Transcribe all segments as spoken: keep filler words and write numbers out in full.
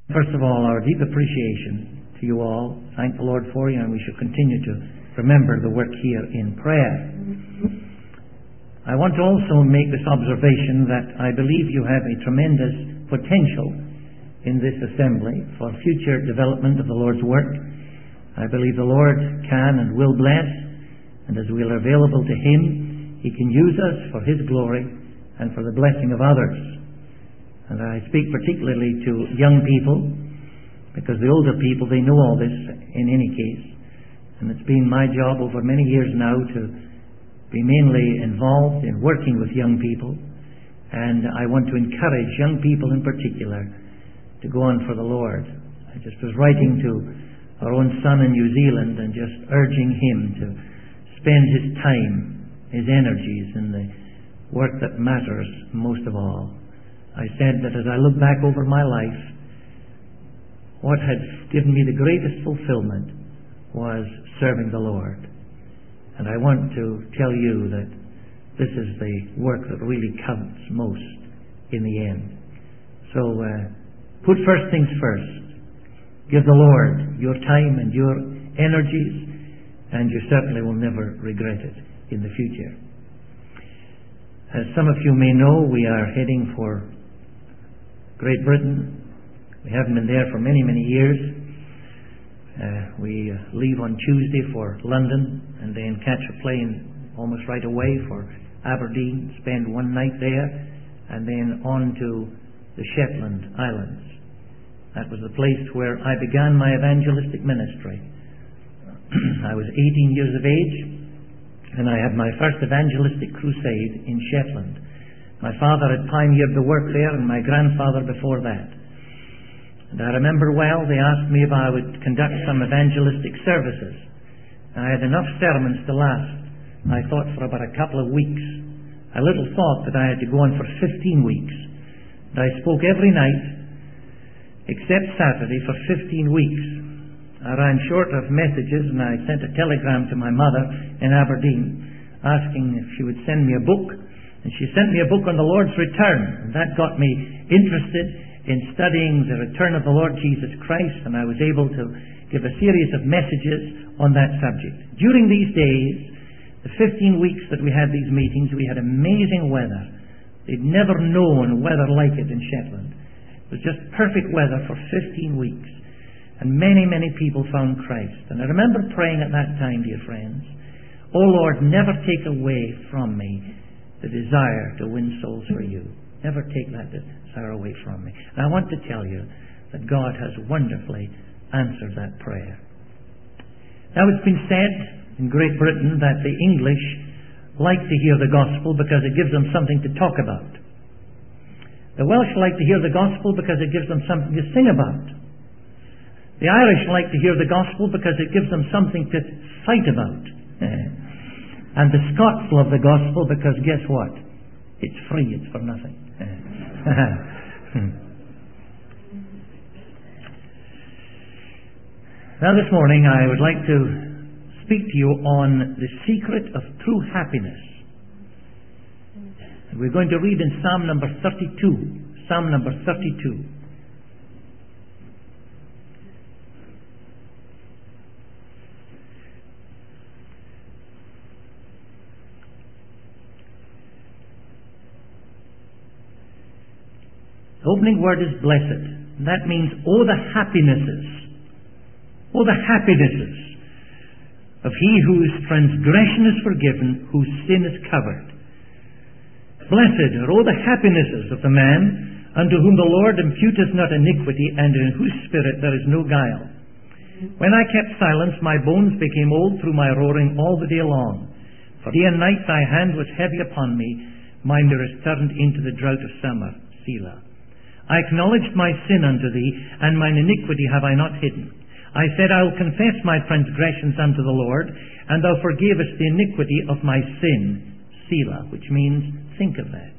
First of all, our deep appreciation to you all. Thank the Lord for you, and we shall continue to remember the work here in prayer. I want to also make this observation that I believe you have a tremendous potential in this assembly for future development of the Lord's work. I believe the Lord can and will bless, and as we are available to Him, He can use us for His glory and for the blessing of others. And I speak particularly to young people, because the older people, they know all this in any case. And it's been my job over many years now to be mainly involved in working with young people. And I want to encourage young people in particular to go on for the Lord. I just was writing to our own son in New Zealand and just urging him to spend his time, his energies in the work that matters most of all. I said that as I look back over my life, what had given me the greatest fulfillment was serving the Lord. And I want to tell you that this is the work that really counts most in the end. So uh, put first things first. Give the Lord your time and your energies, and you certainly will never regret it in the future. As some of you may know, we are heading for Great Britain. We haven't been there for many, many years. Uh, we uh, leave on Tuesday for London and then catch a plane almost right away for Aberdeen, spend one night there, and then on to the Shetland Islands. That was the place where I began my evangelistic ministry. I was eighteen years of age, and I had my first evangelistic crusade in Shetland. My father had pioneered the work there, and my grandfather before that. And I remember well, they asked me if I would conduct some evangelistic services. And I had enough sermons to last, I thought, for about a couple of weeks. I little thought that I had to go on for fifteen weeks. And I spoke every night, except Saturday, for fifteen weeks. I ran short of messages, and I sent a telegram to my mother in Aberdeen asking if she would send me a book. And she sent me a book on the Lord's return. And that got me interested in studying the return of the Lord Jesus Christ, and I was able to give a series of messages on that subject. During these days, the fifteen weeks that we had these meetings, we had amazing weather. They'd never known weather like it in Shetland. It was just perfect weather for fifteen weeks. And many, many people found Christ. And I remember praying at that time, dear friends, "Oh Lord, never take away from me the desire to win souls for you. Never take that desire away from me." And I want to tell you that God has wonderfully answered that prayer. Now, it's been said in Great Britain that the English like to hear the gospel because it gives them something to talk about. The Welsh like to hear the gospel because it gives them something to sing about. The Irish like to hear the gospel because it gives them something to fight about. And the Scots love the gospel because guess what? It's free, it's for nothing. Now this morning I would like to speak to you on the secret of true happiness. And we're going to read in Psalm number thirty-two. Psalm number thirty-two. The opening word is blessed. And that means, oh, the happinesses. Oh, the happinesses of he whose transgression is forgiven, whose sin is covered. Blessed are all the happinesses of the man unto whom the Lord imputeth not iniquity, and in whose spirit there is no guile. When I kept silence, my bones became old through my roaring all the day long. For day and night thy hand was heavy upon me. My mirror is turned into the drought of summer. Selah. I acknowledged my sin unto thee, and mine iniquity have I not hidden. I said, I will confess my transgressions unto the Lord, and thou forgavest the iniquity of my sin. Selah, which means, think of that.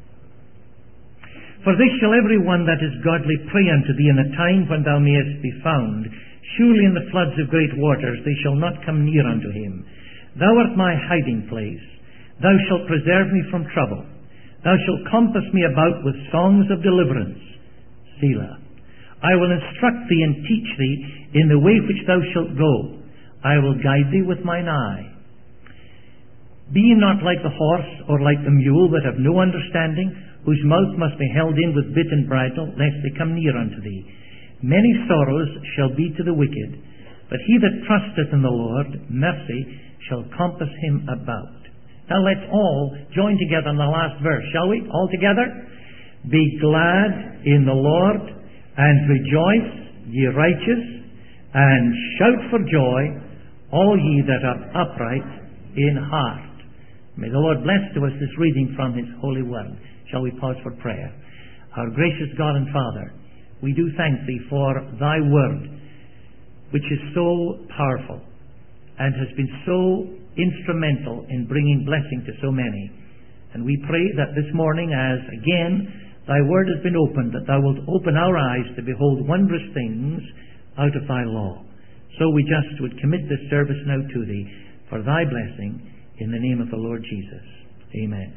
For this shall every one that is godly pray unto thee in a time when thou mayest be found. Surely in the floods of great waters they shall not come near unto him. Thou art my hiding place. Thou shalt preserve me from trouble. Thou shalt compass me about with songs of deliverance. Selah. I will instruct thee and teach thee in the way which thou shalt go. I will guide thee with mine eye. Be ye not like the horse or like the mule that have no understanding, whose mouth must be held in with bit and bridle, lest they come near unto thee. Many sorrows shall be to the wicked, but he that trusteth in the Lord, mercy shall compass him about. Now let's all join together in the last verse, shall we? All together? Be glad in the Lord, and rejoice, ye righteous, and shout for joy, all ye that are upright in heart. May the Lord bless to us this reading from His holy word. Shall we pause for prayer? Our gracious God and Father, we do thank Thee for Thy word, which is so powerful and has been so instrumental in bringing blessing to so many. And we pray that this morning, as again Thy word has been opened, that Thou wilt open our eyes to behold wondrous things out of Thy law. So we just would commit this service now to Thee for Thy blessing, in the name of the Lord Jesus. Amen.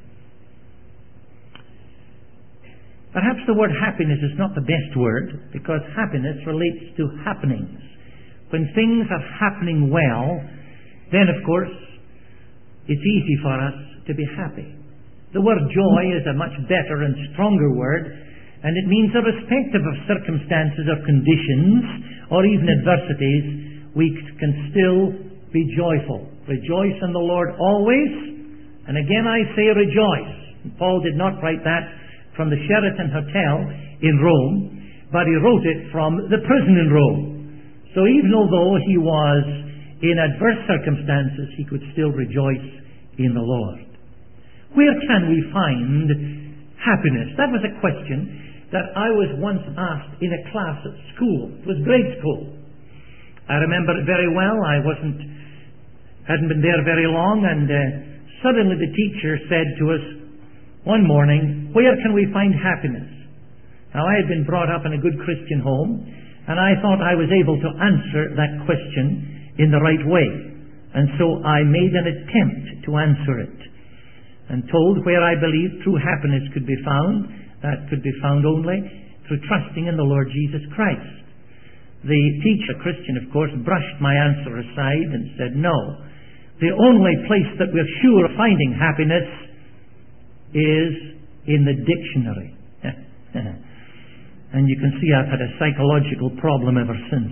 Perhaps the word happiness is not the best word, because happiness relates to happenings. When things are happening well, then of course it's easy for us to be happy. The word joy is a much better and stronger word, and it means irrespective of circumstances or conditions or even adversities, we can still be joyful. Rejoice in the Lord always. And again I say rejoice. And Paul did not write that from the Sheraton Hotel in Rome, but he wrote it from the prison in Rome. So even although he was in adverse circumstances, he could still rejoice in the Lord. Where can we find happiness? That was a question that I was once asked in a class at school. It was grade school. I remember it very well. I wasn't hadn't been there very long, and uh, suddenly the teacher said to us one morning, where can we find happiness? Now, I had been brought up in a good Christian home, and I thought I was able to answer that question in the right way. And so I made an attempt to answer it, and told where I believed true happiness could be found. That could be found only through trusting in the Lord Jesus Christ. The teacher, Christian of course, brushed my answer aside and said, no, the only place that we're sure of finding happiness is in the dictionary. And you can see I've had a psychological problem ever since.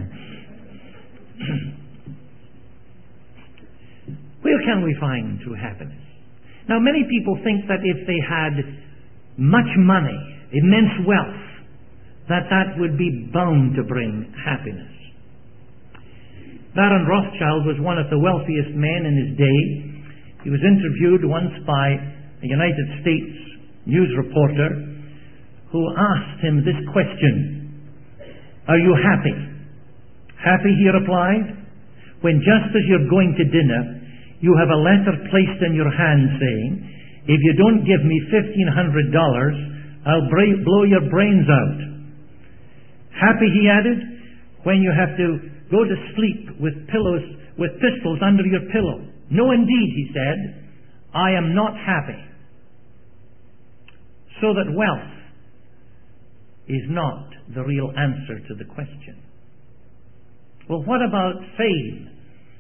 Where can we find true happiness? Now, many people think that if they had much money, immense wealth, that that would be bound to bring happiness. Baron Rothschild was one of the wealthiest men in his day. He was interviewed once by a United States news reporter who asked him this question, are you happy? Happy, he replied, when just as you're going to dinner, you have a letter placed in your hand saying, if you don't give me fifteen hundred dollars, I'll blow your brains out. Happy, he added, when you have to go to sleep with pillows, with pistols under your pillow. No, indeed, he said, I am not happy. So that wealth is not the real answer to the question. Well, what about fame?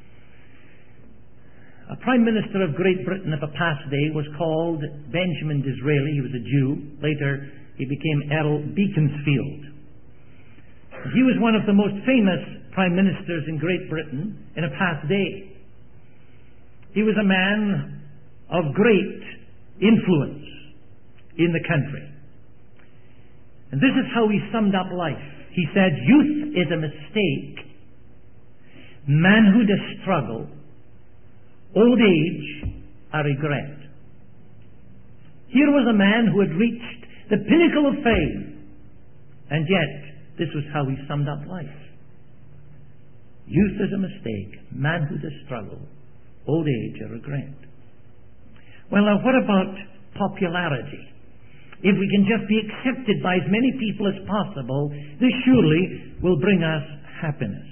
A Prime Minister of Great Britain of a past day was called Benjamin Disraeli. He was a Jew. Later, he became Earl Beaconsfield. He was one of the most famous prime ministers in Great Britain in a past day. He was a man of great influence in the country. And this is how he summed up life. He said, youth is a mistake, manhood a struggle, old age a regret. Here was a man who had reached the pinnacle of fame, and yet this was how he summed up life. Youth is a mistake, manhood a struggle, old age a regret. Well, now what about popularity? If we can just be accepted by as many people as possible, this surely will bring us happiness.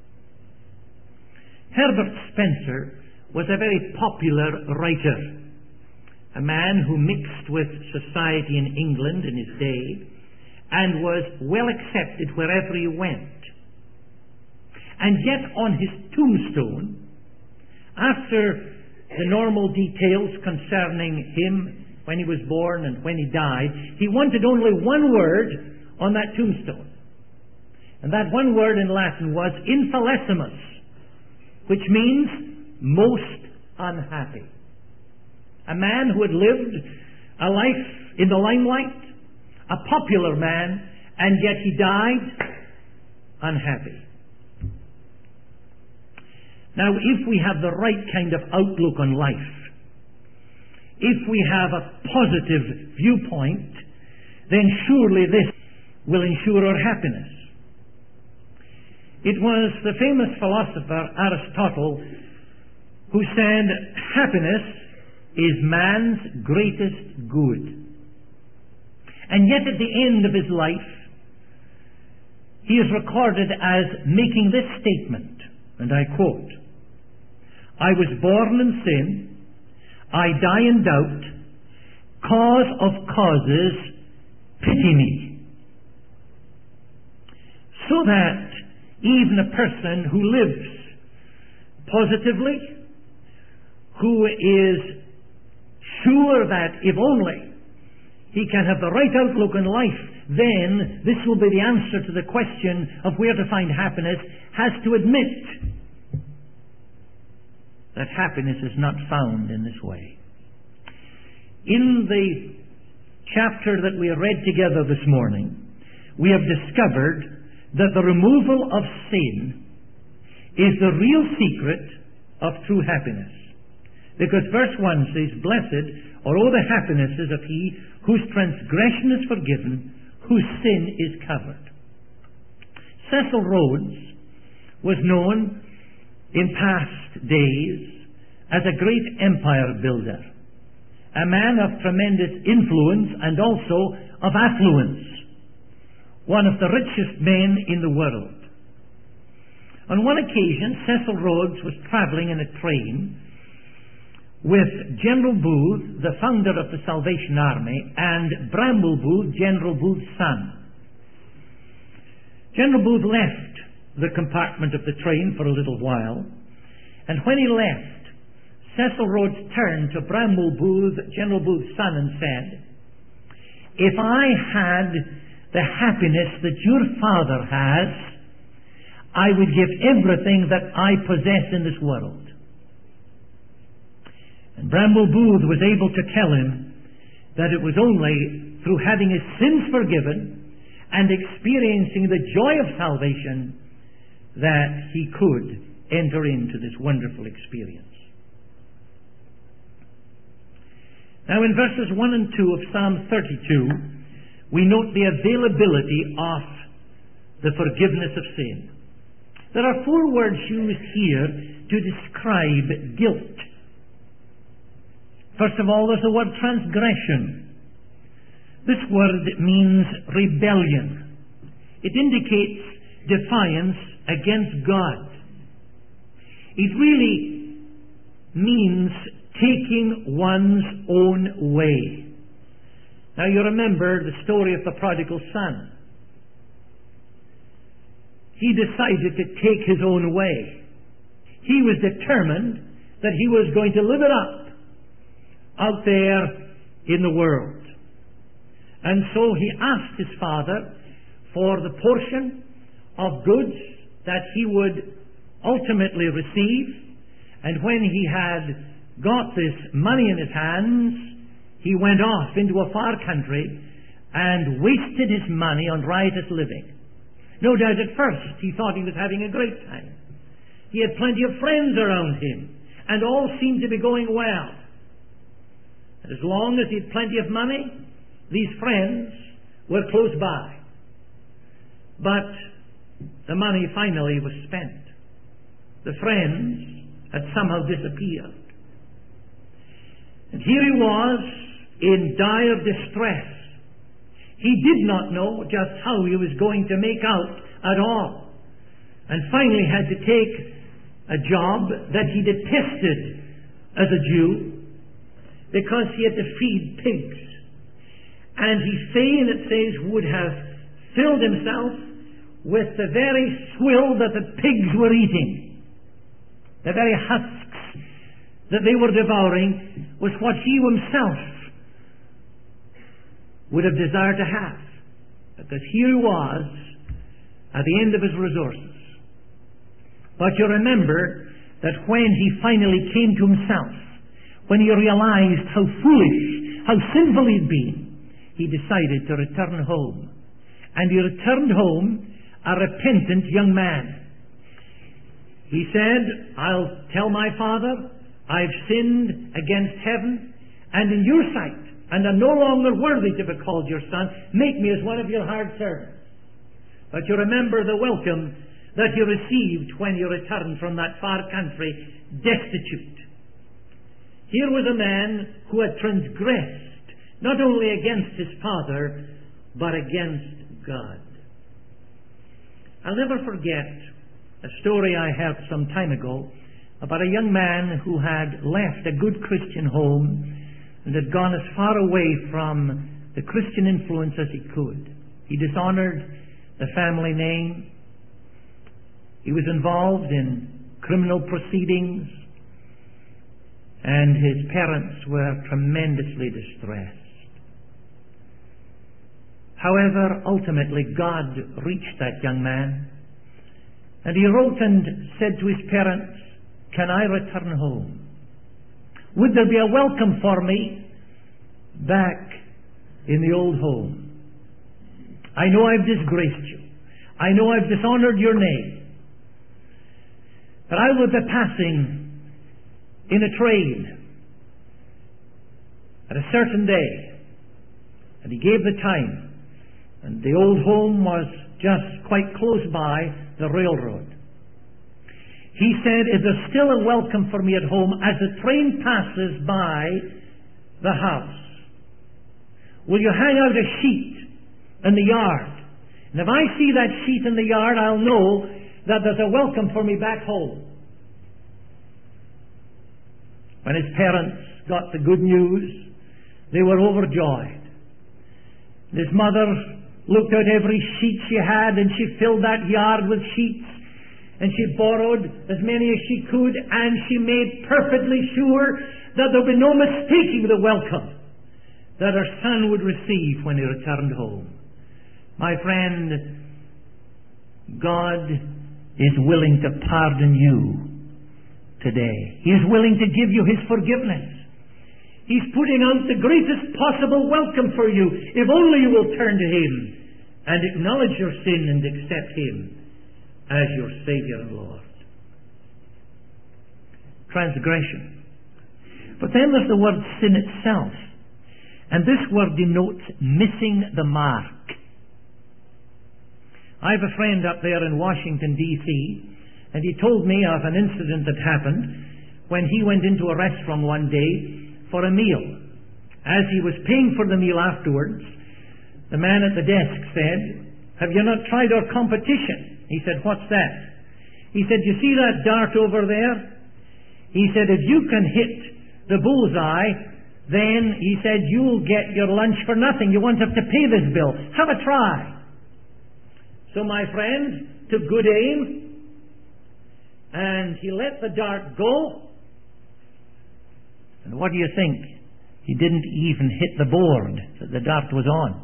Herbert Spencer was a very popular writer, a man who mixed with society in England in his day and was well accepted wherever he went. And yet on his tombstone, after the normal details concerning him when he was born and when he died, he wanted only one word on that tombstone. And that one word in Latin was infelissimus, which means most unhappy. A man who had lived a life in the limelight, a popular man, and yet he died unhappy. Now, if we have the right kind of outlook on life, if we have a positive viewpoint, then surely this will ensure our happiness. It was the famous philosopher Aristotle who said, happiness is man's greatest good. And yet at the end of his life, he is recorded as making this statement, and I quote, I was born in sin, I die in doubt, cause of causes, pity me. So that even a person who lives positively, who is sure that if only he can have the right outlook in life, then this will be the answer to the question of where to find happiness, has to admit that happiness is not found in this way. In the chapter that we read together this morning, we have discovered that the removal of sin is the real secret of true happiness. Because verse one says, blessed are all the happinesses of he whose transgression is forgiven, whose sin is covered. Cecil Rhodes was known in past days as a great empire builder, a man of tremendous influence and also of affluence, one of the richest men in the world. On one occasion, Cecil Rhodes was traveling in a train with General Booth, the founder of the Salvation Army, and Bramble Booth, General Booth's son. General Booth left the compartment of the train for a little while, and when he left, Cecil Rhodes turned to Bramble Booth, General Booth's son, and said, if I had the happiness that your father has, I would give everything that I possess in this world. And Bramble Booth was able to tell him that it was only through having his sins forgiven and experiencing the joy of salvation that he could enter into this wonderful experience. Now in verses one and two of Psalm thirty-two, we note the availability of the forgiveness of sin. There are four words used here to describe guilt. First of all, there's the word transgression. This word means rebellion. It indicates defiance against God. It really means taking one's own way. Now you remember the story of the prodigal son. He decided to take his own way. He was determined that he was going to live it up out there in the world. And so he asked his father for the portion of goods that he would ultimately receive. And when he had got this money in his hands, he went off into a far country and wasted his money on riotous living. No doubt at first he thought he was having a great time. He had plenty of friends around him, and all seemed to be going well. And as long as he had plenty of money, these friends were close by. But the money finally was spent. The friends had somehow disappeared. And here he was in dire distress. He did not know just how he was going to make out at all. And finally had to take a job that he detested as a Jew, because he had to feed pigs. And he fain, it says, would have filled himself with the very swill that the pigs were eating. The very husks that they were devouring was what he himself would have desired to have. Because here he was at the end of his resources. But you remember that when he finally came to himself, when he realized how foolish, how sinful he'd been, he decided to return home. And he returned home a repentant young man. He said, I'll tell my father, I've sinned against heaven and in your sight, and I'm no longer worthy to be called your son. Make me as one of your hired servants. But you remember the welcome that you received when you returned from that far country, destitute. Here was a man who had transgressed not only against his father, but against God. I'll never forget a story I heard some time ago about a young man who had left a good Christian home and had gone as far away from the Christian influence as he could. He dishonored the family name. He was involved in criminal proceedings, and his parents were tremendously distressed. However, ultimately God reached that young man, and he wrote and said to his parents, can I return home? Would there be a welcome for me back in the old home? I know I've disgraced you. I know I've dishonored your name. But I will be passing in a train at a certain day. And he gave the time. And the old home was just quite close by the railroad. He said, is there still a welcome for me at home as the train passes by the house? Will you hang out a sheet in the yard? And if I see that sheet in the yard, I'll know that there's a welcome for me back home. When his parents got the good news, they were overjoyed. His mother looked out every sheet she had, and she filled that yard with sheets. And she borrowed as many as she could, and she made perfectly sure that there would be no mistaking the welcome that her son would receive when he returned home. My friend, God is willing to pardon you today. He is willing to give you His forgiveness. He's putting out the greatest possible welcome for you, if only you will turn to Him and acknowledge your sin and accept Him as your Savior and Lord. Transgression. But then there's the word sin itself. And this word denotes missing the mark. I have a friend up there in Washington, D C, and he told me of an incident that happened when he went into a restaurant one day for a meal. As he was paying for the meal afterwards, the man at the desk said, have you not tried our competition? He said, what's that? He said, you see that dart over there? He said, if you can hit the bullseye, then, he said, you'll get your lunch for nothing. You won't have to pay this bill. Have a try. So my friend took good aim, and he let the dart go. And what do you think? He didn't even hit the board that the dart was on.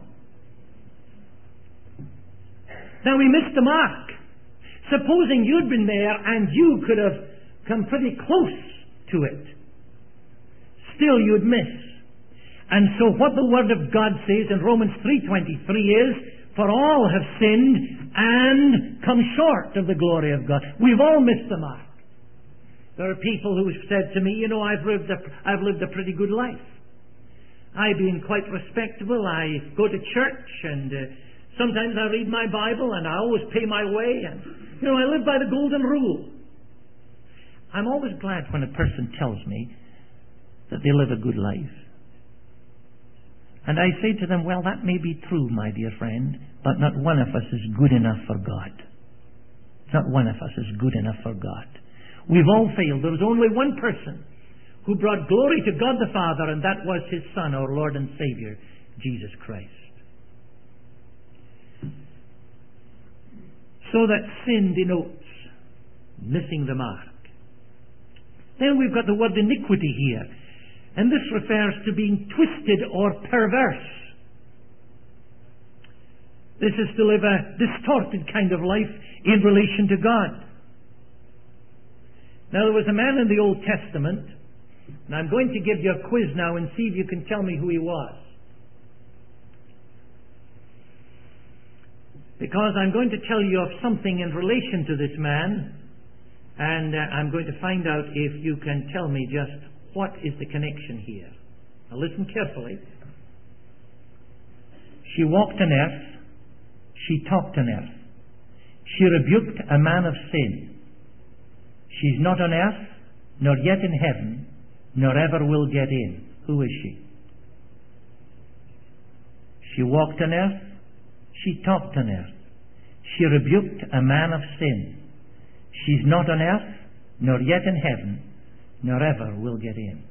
Now he missed the mark. Supposing you'd been there and you could have come pretty close to it, still you'd miss. And so what the Word of God says in Romans three twenty-three is, for all have sinned and come short of the glory of God. We've all missed the mark. There are people who have said to me, you know, I've lived a, I've lived a pretty good life. I've been quite respectable. I go to church, and uh, sometimes I read my Bible, and I always pay my way, and, you know, I live by the golden rule. I'm always glad when a person tells me that they live a good life. And I say to them, well, that may be true, my dear friend, but not one of us is good enough for God. Not one of us is good enough for God. We've all failed. There was only one person who brought glory to God the Father, and that was His Son, our Lord and Savior, Jesus Christ. So that sin denotes missing the mark. Then we've got the word iniquity here. And this refers to being twisted or perverse. This is to live a distorted kind of life in relation to God. Now, there was a man in the Old Testament, and I'm going to give you a quiz now and see if you can tell me who he was. Because I'm going to tell you of something in relation to this man, and uh, I'm going to find out if you can tell me just what is the connection here. Now listen carefully. She walked on earth. She talked on earth. She rebuked a man of sin. She's not on earth, nor yet in heaven, nor ever will get in. Who is she? She walked on earth. She talked on earth. She rebuked a man of sin. She's not on earth, nor yet in heaven, nor ever will get in.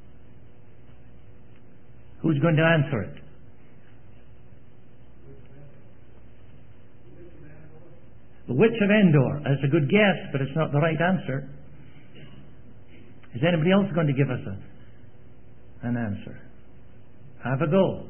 Who's going to answer it? The Witch of Endor. That's a good guess, but it's not the right answer. Is anybody else going to give us a, an answer? Have a go.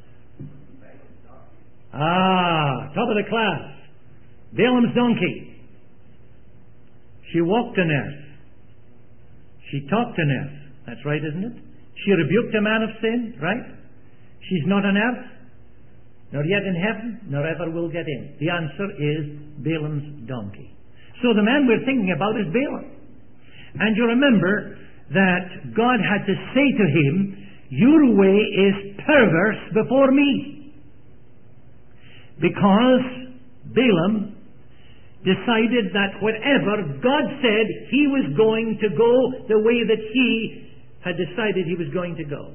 Ah, top of the class. Balaam's donkey. She walked on earth. She talked on earth. That's right, isn't it? She rebuked a man of sin, right? She's not on earth, nor yet in heaven, nor ever will get in. The answer is Balaam's donkey. So the man we're thinking about is Balaam. And you remember that God had to say to him, your way is perverse before me. Because Balaam decided that whatever God said, he was going to go the way that he had decided he was going to go.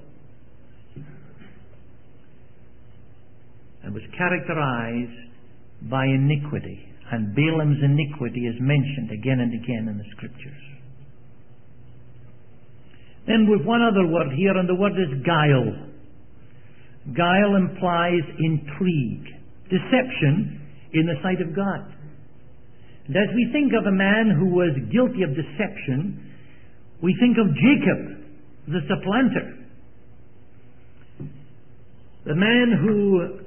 And was characterized by iniquity. And Balaam's iniquity is mentioned again and again in the Scriptures. Then we've one other word here, and the word is guile. Guile implies intrigue, deception in the sight of God. And as we think of a man who was guilty of deception, we think of Jacob, the supplanter. The man who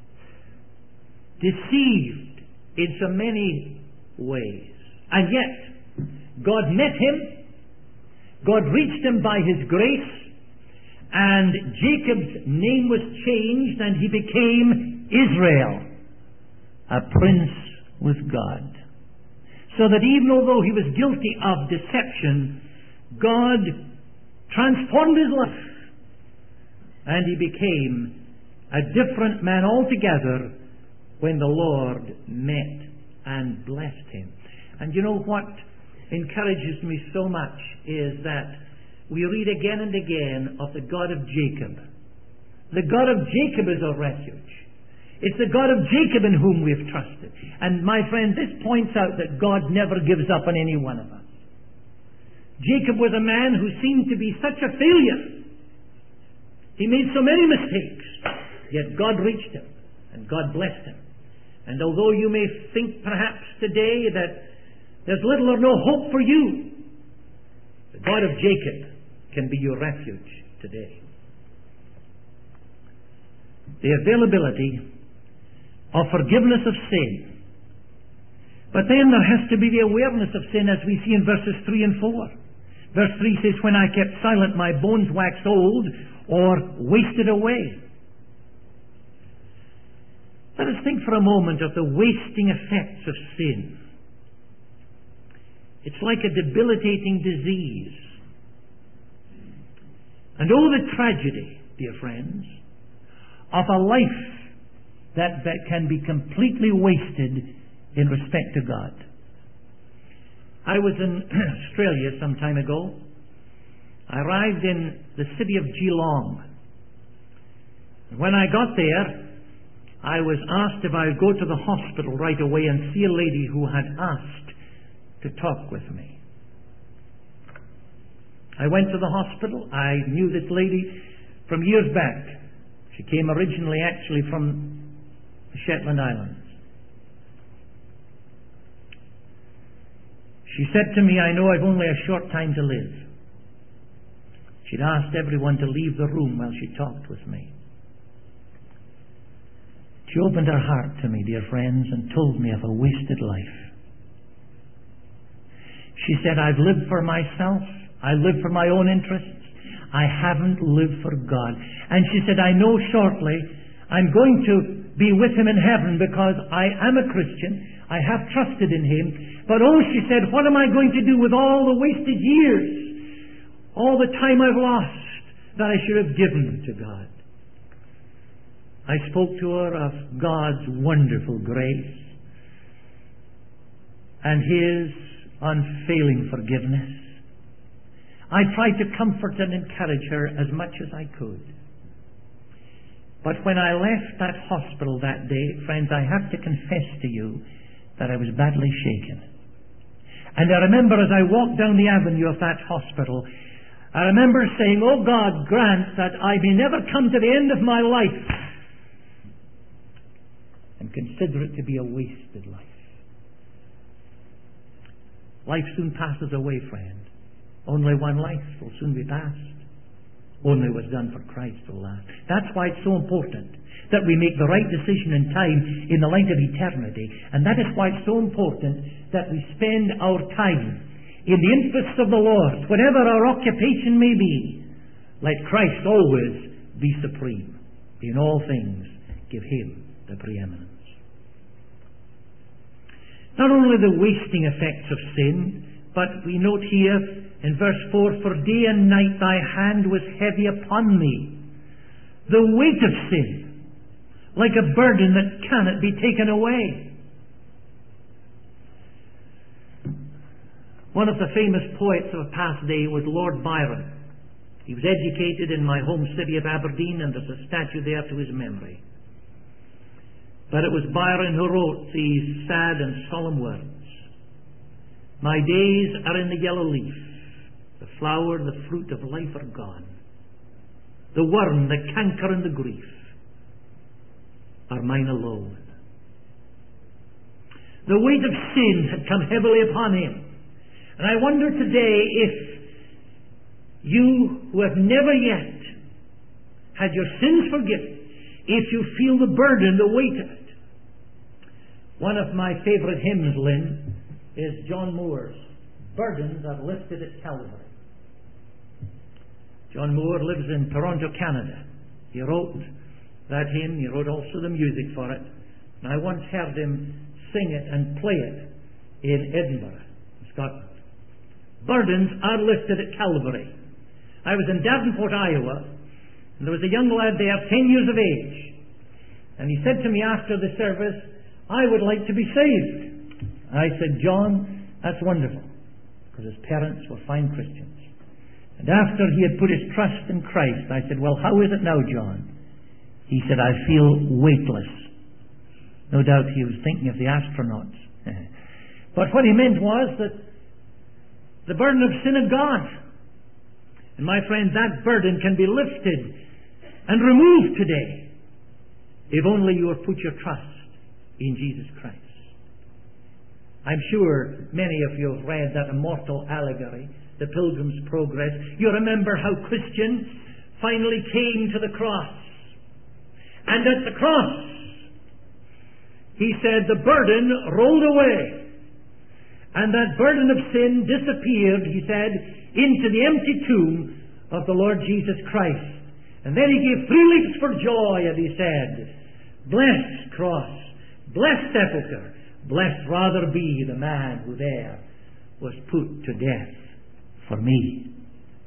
deceived in so many ways. And yet, God met him, God reached him by His grace, and Jacob's name was changed and he became Israel, a prince with God. So that even although he was guilty of deception, God transformed his life and he became a different man altogether when the Lord met and blessed him. And you know what encourages me so much is that we read again and again of the God of Jacob. The God of Jacob is our refuge. It's the God of Jacob in whom we have trusted. And my friend, this points out that God never gives up on any one of us. Jacob was a man who seemed to be such a failure. He made so many mistakes. Yet God reached him and God blessed him. And although you may think perhaps today that there's little or no hope for you, the God of Jacob can be your refuge today. The availability of forgiveness of sin. But then there has to be the awareness of sin, as we see in verses three and four. Verse three says, when I kept silent, my bones waxed old or wasted away. Let us think for a moment of the wasting effects of sin. It's like a debilitating disease. And oh, the tragedy, dear friends, of a life that, that can be completely wasted in respect to God. I was in Australia some time ago. I arrived in the city of Geelong. When I got there, I was asked if I would go to the hospital right away and see a lady who had asked to talk with me. I went to the hospital. I knew this lady from years back. She came originally actually from the Shetland Islands. She said to me, I know I've only a short time to live. She'd asked everyone to leave the room while she talked with me. She opened her heart to me, dear friends, and told me of a wasted life. She said, I've lived for myself. I lived for my own interests. I haven't lived for God. And she said, I know shortly I'm going to be with Him in heaven because I am a Christian. I have trusted in Him. But oh, she said, what am I going to do with all the wasted years? All the time I've lost that I should have given to God. I spoke to her of God's wonderful grace and His unfailing forgiveness. I tried to comfort and encourage her as much as I could. But when I left that hospital that day, friends, I have to confess to you that I was badly shaken. And I remember as I walked down the avenue of that hospital, I remember saying, oh God, grant that I may never come to the end of my life and consider it to be a wasted life. Life soon passes away, friend. Only one life will soon be past. Only what's done for Christ will last. That's why it's so important that we make the right decision in time in the light of eternity. And that is why it's so important that we spend our time in the interests of the Lord, whatever our occupation may be. Let Christ always be supreme. In all things, give Him the preeminence. Not only the wasting effects of sin, but we note here in verse four, for day and night thy hand was heavy upon me. The weight of sin, like a burden that cannot be taken away. One of the famous poets of a past day was Lord Byron. He was educated in my home city of Aberdeen, and there's a statue there to his memory. But it was Byron who wrote these sad and solemn words. My days are in the yellow leaf. The flower, the fruit of life are gone. The worm, the canker, and the grief are mine alone. The weight of sin had come heavily upon him. And I wonder today if you who have never yet had your sins forgiven, if you feel the burden, the weight of it. One of my favorite hymns, Lynn, is John Moore's Burdens Are Lifted at Calvary. John Moore lives in Toronto, Canada. He wrote that hymn. He wrote also the music for it. And I once heard him sing it and play it in Edinburgh, Scotland. Burdens are lifted at Calvary. I was in Davenport, Iowa, and there was a young lad there, ten years of age. And he said to me after the service, I would like to be saved. I said, John, that's wonderful, because his parents were fine Christians. And after he had put his trust in Christ, I said, well, how is it now, John? He said, I feel weightless. No doubt he was thinking of the astronauts. But what he meant was that the burden of sin had gone. And my friend, that burden can be lifted and removed today if only you have put your trust in Jesus Christ. I'm sure many of you have read that immortal allegory, The Pilgrim's Progress. You remember how Christian finally came to the cross. And at the cross, he said the burden rolled away. And that burden of sin disappeared, he said, into the empty tomb of the Lord Jesus Christ. And then he gave three leaps for joy, and he said, blessed cross, blessed sepulchre, blessed rather be the man who there was put to death for me.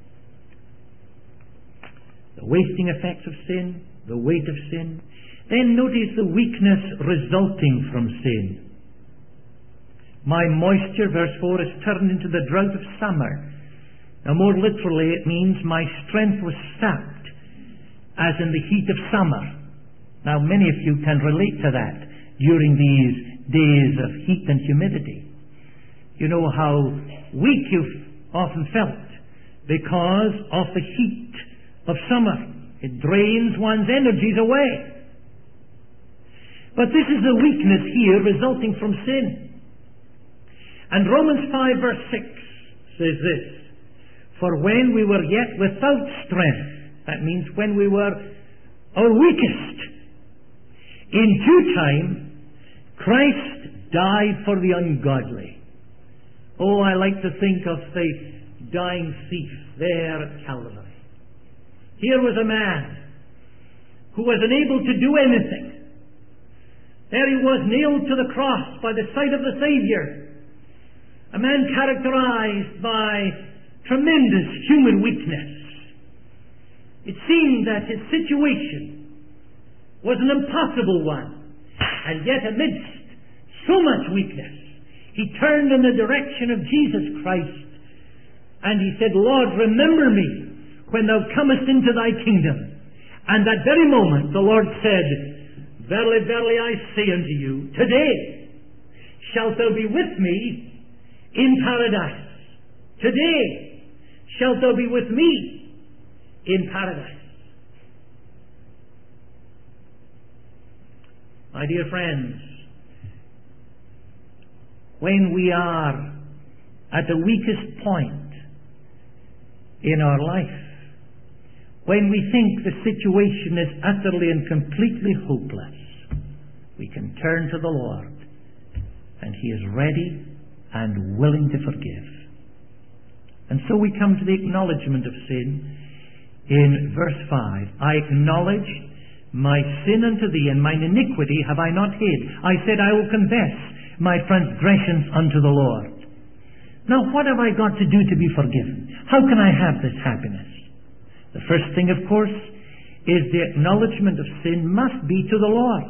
The wasting effects of sin, the weight of sin. Then notice the weakness resulting from sin. My moisture, verse four, is turned into the drought of summer. Now more literally it means my strength was sapped as in the heat of summer. Now many of you can relate to that during these days of heat and humidity. You know how weak you've often felt because of the heat of summer. It drains one's energies away. But this is the weakness here resulting from sin. And Romans five verse six says this, for when we were yet without strength, that means when we were our weakest, in due time, Christ died for the ungodly. Oh, I like to think of the dying thief there at Calvary. Here was a man who was unable to do anything. There he was, nailed to the cross by the side of the Savior. A man characterized by tremendous human weakness. It seemed that his situation was an impossible one. And yet amidst so much weakness, he turned in the direction of Jesus Christ and he said, Lord, remember me when thou comest into thy kingdom. And that very moment the Lord said, verily, verily, I say unto you, today shalt thou be with me in paradise. Today shalt thou be with me in paradise. My dear friends, when we are at the weakest point in our life, when we think the situation is utterly and completely hopeless, we can turn to the Lord, and He is ready and willing to forgive. And so we come to the acknowledgement of sin in verse five. I acknowledge my sin unto thee, and mine iniquity have I not hid. I said, I will confess my transgressions unto the Lord. Now, what have I got to do to be forgiven? How can I have this happiness? The first thing, of course, is the acknowledgement of sin must be to the Lord.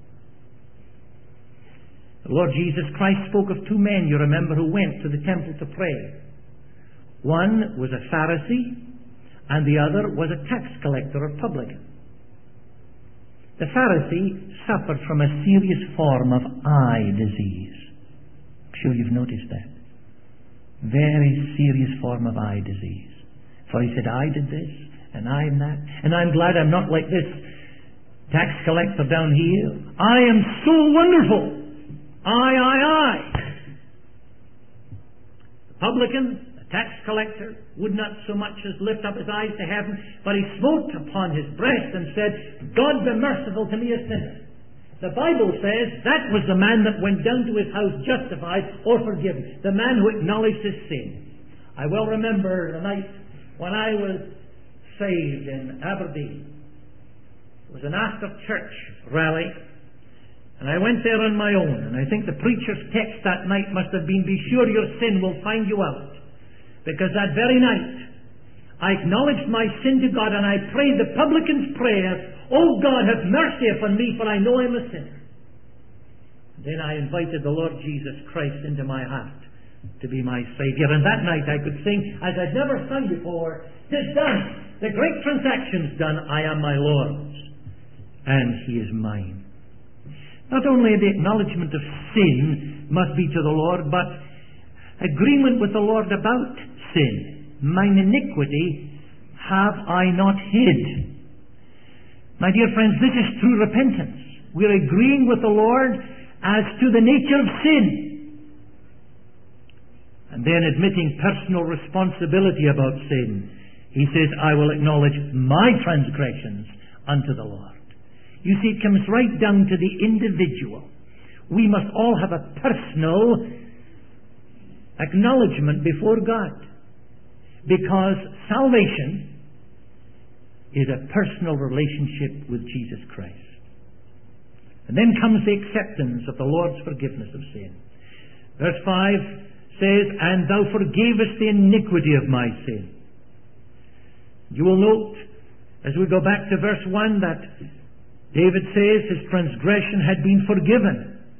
The Lord Jesus Christ spoke of two men, you remember, who went to the temple to pray. One was a Pharisee, and the other was a tax collector or publican. The Pharisee suffered from a serious form of eye disease. I'm sure you've noticed that. Very serious form of eye disease. For he said, I did this, and I am that, and I'm glad I'm not like this tax collector down here. I am so wonderful. I, I, I. The publican, the tax collector, would not so much as lift up his eyes to heaven, but he smote upon his breast and said, God be merciful to me a sinner. The Bible says that was the man that went down to his house justified or forgiven. The man who acknowledged his sin. I well remember the night when I was saved in Aberdeen. It was an after church rally, and I went there on my own, and I think the preacher's text that night must have been, be sure your sin will find you out. Because that very night I acknowledged my sin to God, and I prayed the publican's prayer, oh God, have mercy upon me, for I know I'm a sinner. Then I invited the Lord Jesus Christ into my heart to be my Savior. And that night I could sing as I'd never sung before, "'Tis done, the great transaction's done, I am my Lord's, and He is mine." Not only the acknowledgement of sin must be to the Lord, but agreement with the Lord about sin. Mine iniquity have I not hid. My dear friends, this is true repentance. We're agreeing with the Lord as to the nature of sin. And then admitting personal responsibility about sin. He says, I will acknowledge my transgressions unto the Lord. You see, it comes right down to the individual. We must all have a personal acknowledgement before God. Because salvation is a personal relationship with Jesus Christ. And then comes the acceptance of the Lord's forgiveness of sin. Verse five says, and thou forgavest the iniquity of my sin. You will note, as we go back to verse one, that David says his transgression had been forgiven.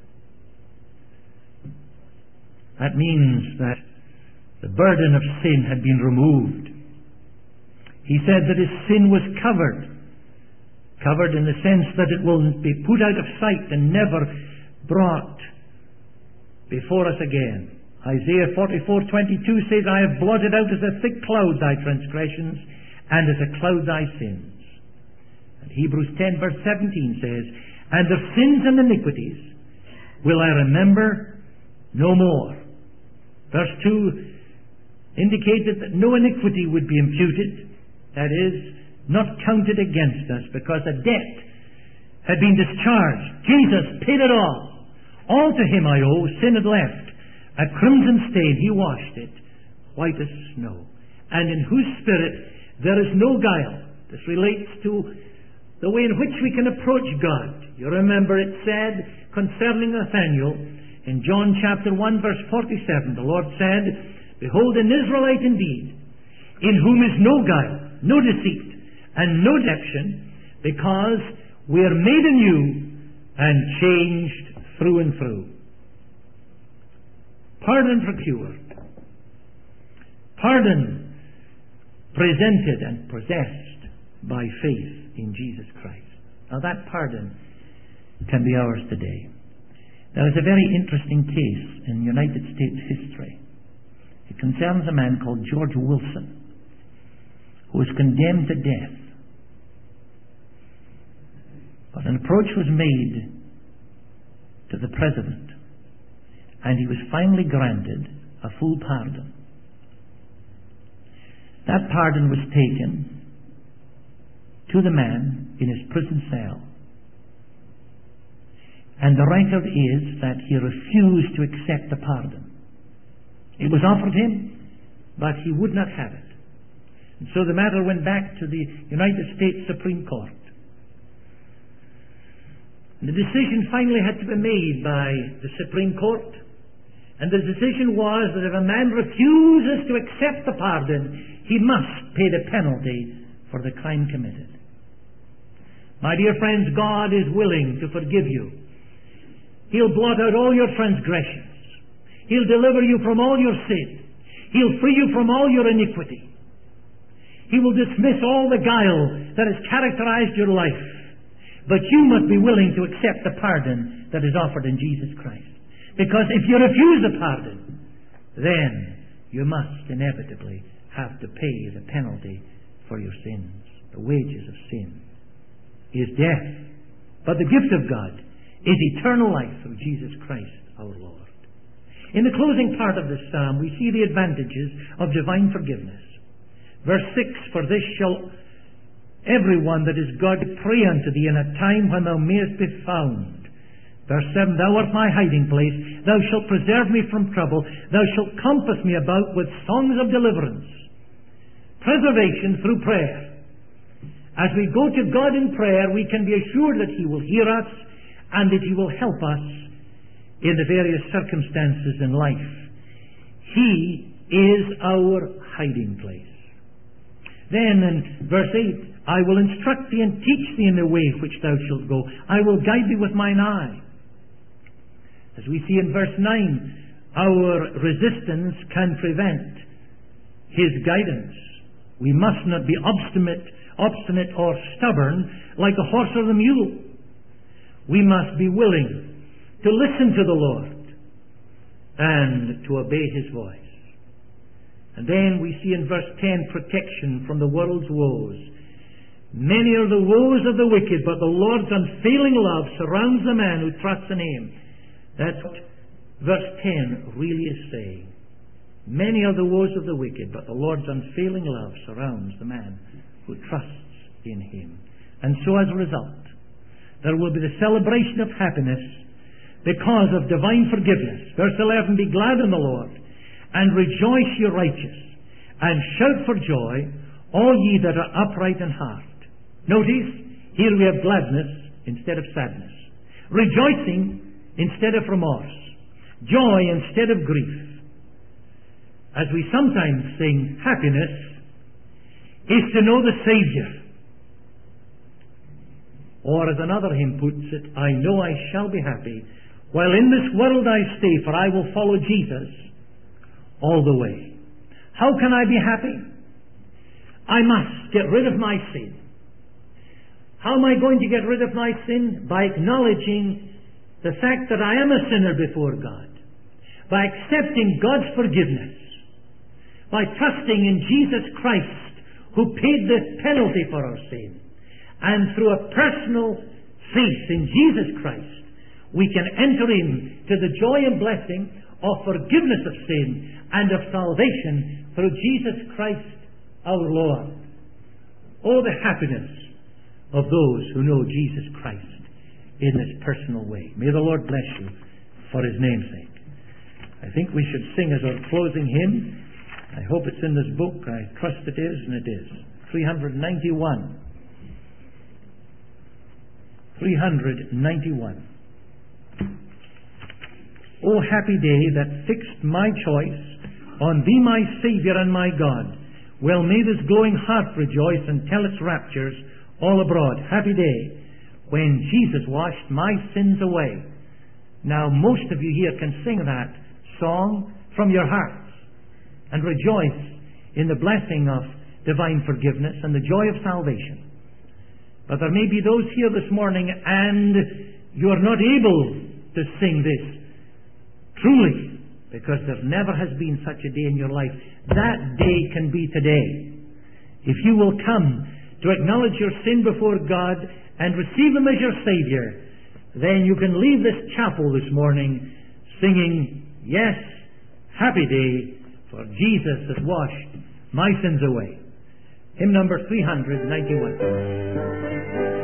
That means that the burden of sin had been removed. He said that his sin was covered. Covered in the sense that it will be put out of sight and never brought before us again. Isaiah forty-four twenty-two says, I have blotted out as a thick cloud thy transgressions, and as a cloud thy sins. And Hebrews ten verse seventeen says, and their sins and iniquities will I remember no more. Verse two indicated that no iniquity would be imputed, that is, not counted against us, because a debt had been discharged. Jesus paid it all. All to him I owe, sin had left. A crimson stain, he washed it, white as snow. And in whose spirit there is no guile. This relates to the way in which we can approach God. You remember it said concerning Nathanael in John chapter one verse forty-seven, the Lord said, "Behold, an Israelite indeed, in whom is no guile, no deceit, and no deception, because we are made anew and changed through and through." Pardon procured. Pardon presented and possessed by faith in Jesus Christ. Now that pardon can be ours today. There is a very interesting case in United States history. It concerns a man called George Wilson, who was condemned to death. But an approach was made to the president, and he was finally granted a full pardon. That pardon was taken to the man in his prison cell. And the record is that he refused to accept the pardon. It was offered him, but he would not have it. And so the matter went back to the United States Supreme Court. And the decision finally had to be made by the Supreme Court. And the decision was that if a man refuses to accept the pardon, he must pay the penalty for the crime committed. My dear friends, God is willing to forgive you. He'll blot out all your transgressions. He'll deliver you from all your sin. He'll free you from all your iniquity. He will dismiss all the guile that has characterized your life. But you must be willing to accept the pardon that is offered in Jesus Christ. Because if you refuse the pardon, then you must inevitably have to pay the penalty for your sins. The wages of sin is death. But the gift of God is eternal life through Jesus Christ our Lord. In the closing part of this psalm, we see the advantages of divine forgiveness. Verse six, "For this shall every one that is God pray unto thee in a time when thou mayest be found." Verse seven, "Thou art my hiding place. Thou shalt preserve me from trouble. Thou shalt compass me about with songs of deliverance." Preservation through prayer. As we go to God in prayer, we can be assured that He will hear us and that He will help us in the various circumstances in life. He is our hiding place. Then in verse eight, "I will instruct thee and teach thee in the way which thou shalt go. I will guide thee with mine eye." As we see in verse nine, our resistance can prevent His guidance. We must not be obstinate, obstinate or stubborn like the horse or the mule. We must be willing to listen to the Lord and to obey His voice. And then we see in verse ten protection from the world's woes. "Many are the woes of the wicked, but the Lord's unfailing love surrounds the man who trusts in Him." That's what verse ten really is saying. Many are the woes of the wicked, but the Lord's unfailing love surrounds the man who trusts in Him. And so as a result, there will be the celebration of happiness because of divine forgiveness. Verse eleven, "Be glad in the Lord, and rejoice, ye righteous, and shout for joy, all ye that are upright in heart." Notice, here we have gladness instead of sadness, rejoicing instead of remorse, joy instead of grief. As we sometimes sing, happiness is to know the Savior. Or as another hymn puts it, "I know I shall be happy while in this world I stay, for I will follow Jesus all the way." How can I be happy? I must get rid of my sin. How am I going to get rid of my sin? By acknowledging the fact that I am a sinner before God. By accepting God's forgiveness. By trusting in Jesus Christ, who paid the penalty for our sin. And through a personal faith in Jesus Christ, we can enter in to the joy and blessing of forgiveness of sin and of salvation through Jesus Christ our Lord. Oh, the happiness of those who know Jesus Christ in this personal way. May the Lord bless you for His name's sake. I think we should sing as our closing hymn. I hope it's in this book. I trust it is, and it is. three ninety-one. three ninety-one. O happy day that fixed my choice on Thee, my Saviour and my God. Well may this glowing heart rejoice and tell its raptures all abroad. Happy day when Jesus washed my sins away. Now most of you here can sing that song from your hearts and rejoice in the blessing of divine forgiveness and the joy of salvation. But there may be those here this morning and you are not able to sing this truly, because there never has been such a day in your life. That day can be today. If you will come to acknowledge your sin before God and receive Him as your Saviour, then you can leave this chapel this morning singing, yes, happy day, for Jesus has washed my sins away. Hymn number three ninety-one.